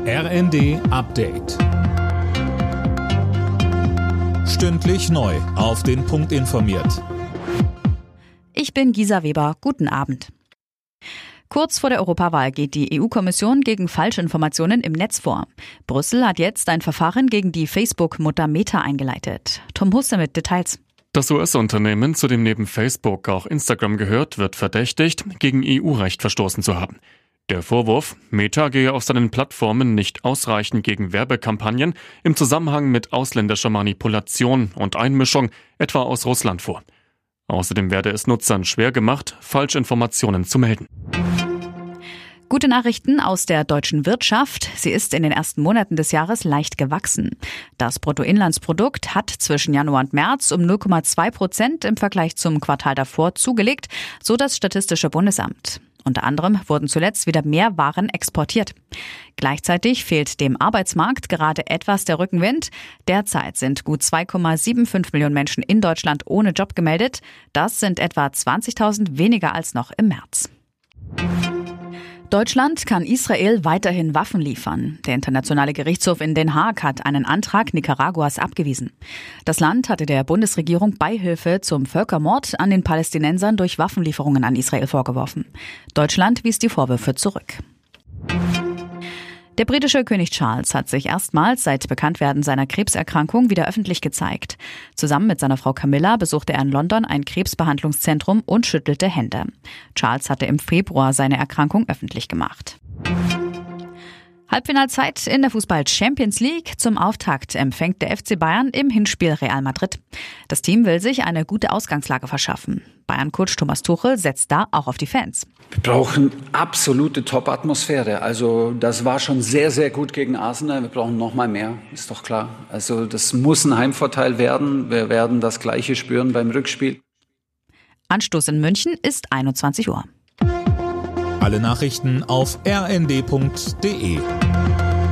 RND Update. Stündlich neu auf den Punkt informiert. Ich bin Gisa Weber. Guten Abend. Kurz vor der Europawahl geht die EU-Kommission gegen Falschinformationen im Netz vor. Brüssel hat jetzt ein Verfahren gegen die Facebook-Mutter Meta eingeleitet. Tom Husse mit Details. Das US-Unternehmen, zu dem neben Facebook auch Instagram gehört, wird verdächtigt, gegen EU-Recht verstoßen zu haben. Der Vorwurf, Meta gehe auf seinen Plattformen nicht ausreichend gegen Werbekampagnen im Zusammenhang mit ausländischer Manipulation und Einmischung, etwa aus Russland, vor. Außerdem werde es Nutzern schwer gemacht, Falschinformationen zu melden. Gute Nachrichten aus der deutschen Wirtschaft. Sie ist in den ersten Monaten des Jahres leicht gewachsen. Das Bruttoinlandsprodukt hat zwischen Januar und März um 0,2% im Vergleich zum Quartal davor zugelegt, so das Statistische Bundesamt. Unter anderem wurden zuletzt wieder mehr Waren exportiert. Gleichzeitig fehlt dem Arbeitsmarkt gerade etwas der Rückenwind. Derzeit sind gut 2,75 Millionen Menschen in Deutschland ohne Job gemeldet. Das sind etwa 20.000 weniger als noch im März. Deutschland kann Israel weiterhin Waffen liefern. Der Internationale Gerichtshof in Den Haag hat einen Antrag Nicaraguas abgewiesen. Das Land hatte der Bundesregierung Beihilfe zum Völkermord an den Palästinensern durch Waffenlieferungen an Israel vorgeworfen. Deutschland wies die Vorwürfe zurück. Der britische König Charles hat sich erstmals seit Bekanntwerden seiner Krebserkrankung wieder öffentlich gezeigt. Zusammen mit seiner Frau Camilla besuchte er in London ein Krebsbehandlungszentrum und schüttelte Hände. Charles hatte im Februar seine Erkrankung öffentlich gemacht. Halbfinalzeit in der Fußball-Champions League. Zum Auftakt empfängt der FC Bayern im Hinspiel Real Madrid. Das Team will sich eine gute Ausgangslage verschaffen. Bayern-Coach Thomas Tuchel setzt da auch auf die Fans. Wir brauchen absolute Top-Atmosphäre. Also das war schon sehr, sehr gut gegen Arsenal. Wir brauchen noch mal mehr, ist doch klar. Also das muss ein Heimvorteil werden. Wir werden das Gleiche spüren beim Rückspiel. Anstoß in München ist 21 Uhr. Alle Nachrichten auf rnd.de.